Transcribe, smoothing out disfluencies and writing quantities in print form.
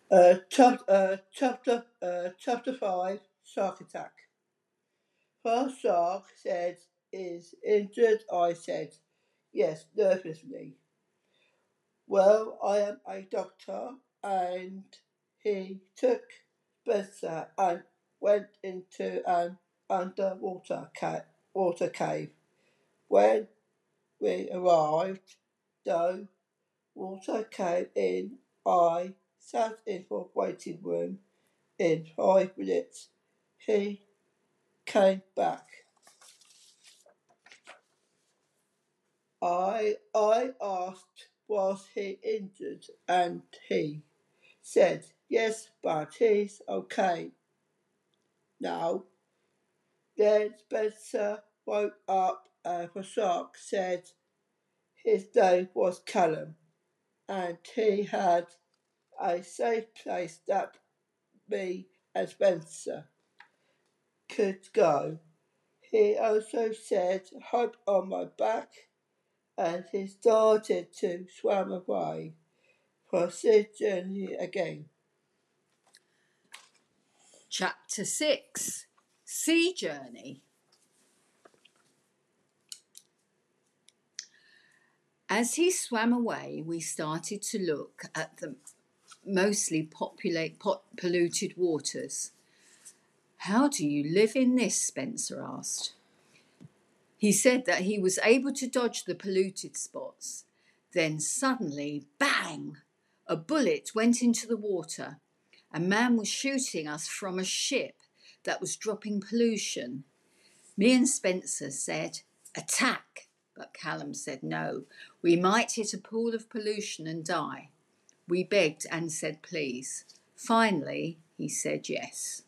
Chapter 5 Shark Attack. First shark said, is injured? I said, yes, nervously. Well, I am a doctor, and he took Spencer and went into an underwater water cave. When we arrived, though, water came in, I sat in the waiting room. In 5 minutes, he came back. I asked, was he injured? And he said, yes, but he's okay now. Then Spencer woke up and the shark said his name was Callum and he had a safe place that me and Spencer could go. He also said, hop on my back, and he started to swim away for sea journey again. Chapter 6 Sea Journey. As he swam away, we started to look at the mostly polluted waters. How do you live in this? Spencer asked. He said that he was able to dodge the polluted spots. Then suddenly, bang! A bullet went into the water. A man was shooting us from a ship that was dropping pollution. Me and Spencer said, attack, but Callum said no. We might hit a pool of pollution and die. We begged and said please. Finally, he said yes.